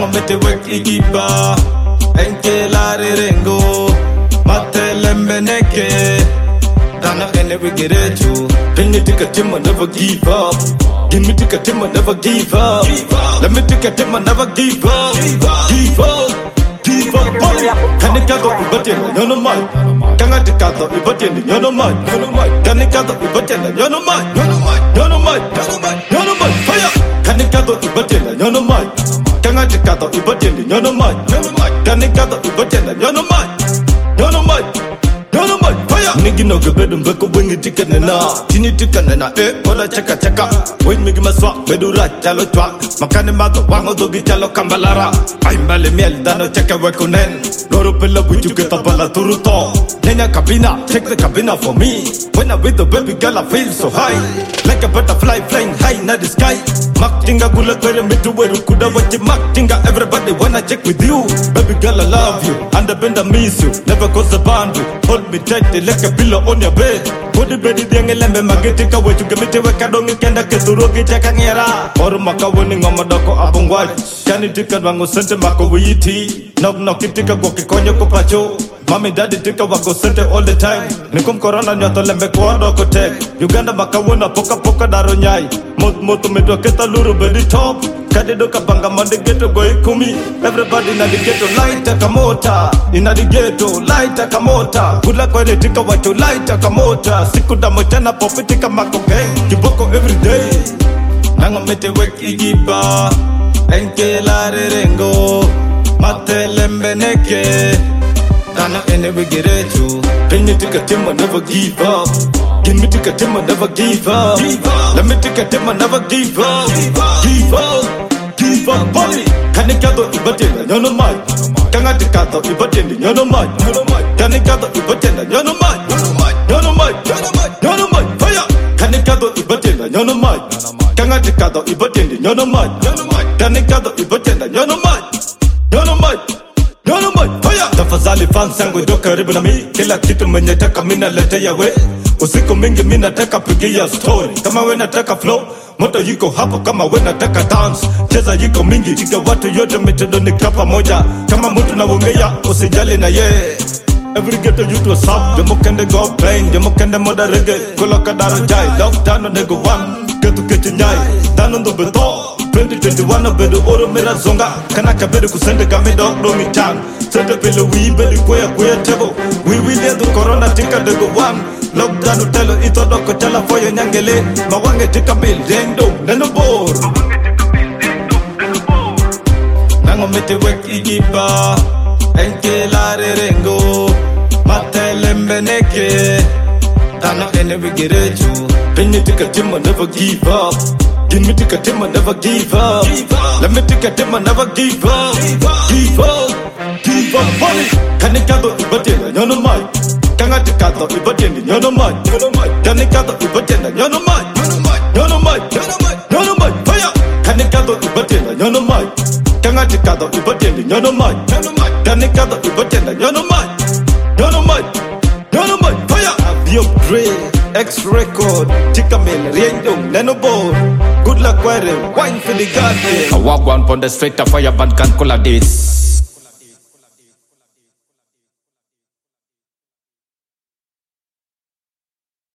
Nango mete wek igiba Enke lare rengo Mate lembe neke Dana ene we get at you Bring me to Katima, never give up Give me to Katima, never give up Let me to Katima, never give up Give up Kanikato ibatenda nyono mai Kangatikato ibatenda nyono mai Kanikato ibatenda nyono mai Nyono mai fire Kanikato ibatenda nyono mai Kangatikato ibatenda nyono mai Kanikato ibatenda nyono mai fire Nigi no gebedu mbeko wingi tikanena Tini tikanena Ola chaka Wait migi maswa Bedura chalo twa Makane mato wango dogi chalo kambalara Aimbale miel dano chaka wekunen Loro pela buju kita bala turuto Nenya kabina Check the cabina for me When I'm with the baby girl I feel so high Like a butterfly flying high in the sky Maktinga gula kwere mitu weru kuda wachi Maktinga everybody wanna check with you Baby girl I love you And I bend I miss you Never cross the boundary Hold me tight like a pillow on your bed Kodi bedi diange lembe mageti ka wechu Gemite weka dongi kenda keturogi chaka ngera Oru maka weni ngoma doko abungwaj Kani tika wango sente mako wiyiti Knock tika kwa kikonyo kupacho Mami daddy tika wako sente all the time Nikum korona nyoto lembe kwa doko tek Uganda maka wena poka daro nyai Moto medwa keta luru bedi top Kadi doka banga mande ghetto boy kumi Everybody na the ghetto lighta kamota Ina the ghetto lighta kamota Kula kwa ile tika wacho lighta kamota Siku da mochana popi tika mako gang Kiboko everyday Nango mete wek igiba Enke lare rengo Mate lembe neke Dana ene we get at you Bring me to Katima, never give up Give me to Katima, never give up Let me to Katima, never give up Give up, buddy Kanikato ibatenda, nyono mai Kangatikato ibatenda, nyono mai Kanikato ibatenda, nyono mai fire Kanikato ibatenda, nyono mai Kangatikato ibatenda, nyono mai Kanikato ibatenda, nyono mai fire Tafadhali fans yangu ndo karibu na mi Kila kitu mwenye taka mina lete yawe Usiku mingi mina taka pigia story Kama we nataka flow Moto yiko hapo kama we nataka dance Cheza yiko mingi Chika watu yote mitindo ni kapa moja Kama mtu na wongea usijali na ye Every ghetto youth was up Jamo kende go playing Jamo kende moda reggae Kula kadaro jai Lockdown on nego one Ketu kechi nyai Dano ndo beto 2021 bedu oro mera zonga Kanaka bedu kusende kame dog dongi chan Sende pele wii bedu kwea tebo Wii ledu corona tika dego one Lockdown utelo ito doko chala foyo nyangele Mawange tika bil dendo neno bor Nango mete wek igiba Enke lare rengo Mate lembe neke Dana ene we get at you Bring me to Katima, never give up Give me to Katima, never give up Let me to Katima, never give up Give up, buddy Kanikato ibatenda, nyono mai Kangatikato ibatenda, nyono mai Kanikato ibatenda, nyono mai fire Kanikato ibatenda, nyono mai Kangatikato ibatenda, nyono mai Kanikato ibatenda, nyono mai fire Abio Dre X record Chika Mel Riendo Neno Ball Good luck where wine for the garden I walk one on the street of fire band can call this